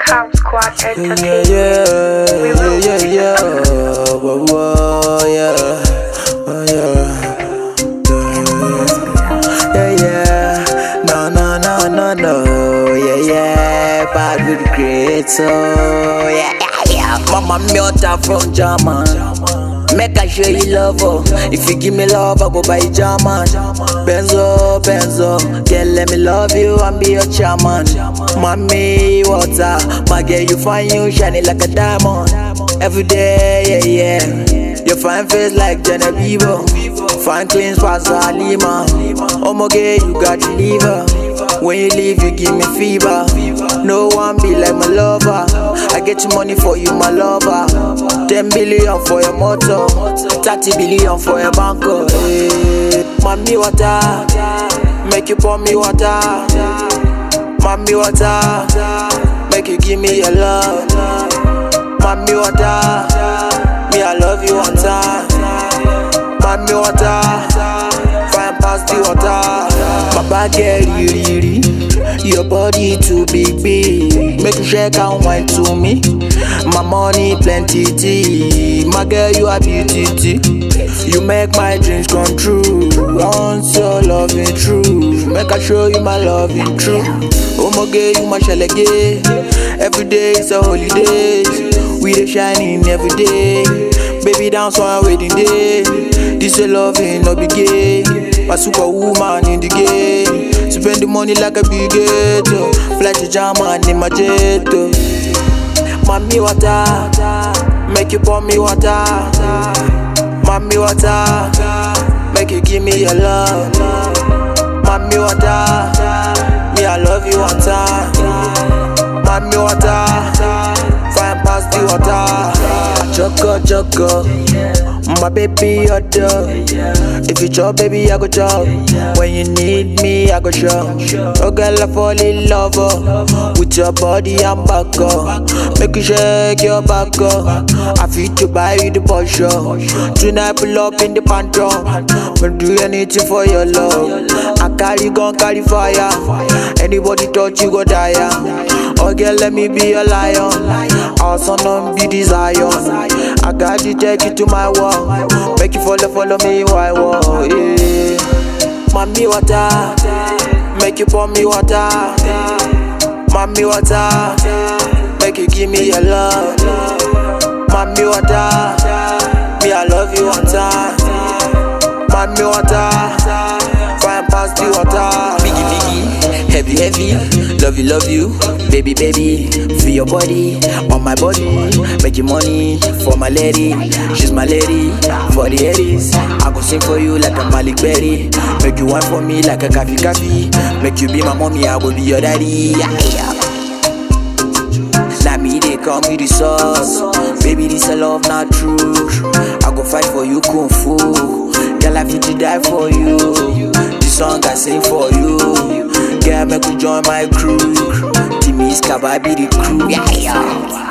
Camp Squad Entertainment. Yeah. Whoa, yeah. No. Yeah. Bad with great, so yeah. Mama Miota from German. Make I show you love, oh. If you give me love, I go buy German. Benzo, girl, let me love you and be your chairman. Mommy, water, my girl, you find you shining like a diamond. Every day, yeah. Your fine face like Genevieve, fine clean spots are Lima. Oh my girl, you got the liver. When you leave, you give me fever. No one be like my lover. I get you money for you, my lover. 10 billion for your motor, 30 billion for your banker. Hey. Mommy water, make you pour me water. Mommy water, make you give me your love. Mommy water, me I love you one time. Mommy water, fine past the water. My bag get riri, your body too big. Make you shake and wine to me. My money plenty, my girl you are beauty. You make my dreams come true. Want your loving true. Make I show you my loving true. Oh my girl, you my shalage. Every day is a holiday. We dey shining every day. Baby dance on our wedding day. This a loving, no be gay. My superwoman in the game. Spend the money like a big ghetto. Fly to German in my jet. Mommy water, make you pour me water. Mommy water, make you give me your love. Mommy water, me I love you one time. Mommy water, fine past the water. Choco, my baby other. If you chop, baby, I go chop. When you need me, I go show. Oh girl, I fall in love with your body and back up. Make you shake your back up. I feel to buy you the Porsche. Tonight pull up in the pantry. But do anything for your love. I carry gun, carry fire. Anybody touch you go die. Oh girl, let me be a lion. Our son on be desire. I got to take you to my wall. Make you follow me, why wall, yeah. Mommy water, make you pour me water. Mommy water, make you give me your love. Mommy water, me I love you one time. Mommy water, fine past the water. Biggie, heavy, love you, baby, feel your body on my body, making money for my lady, she's my lady, for the ladies, I go sing for you like a Malik Berry, make you wine for me like a coffee, make you be my mommy, I go be your daddy, yeah. Now me they call me the sauce, baby this a love not true, I go fight for you kung fu, girl I fit to die for you, this song I sing for you. Girl, make you join my crew. Timmy's Kababi the crew. Yeah.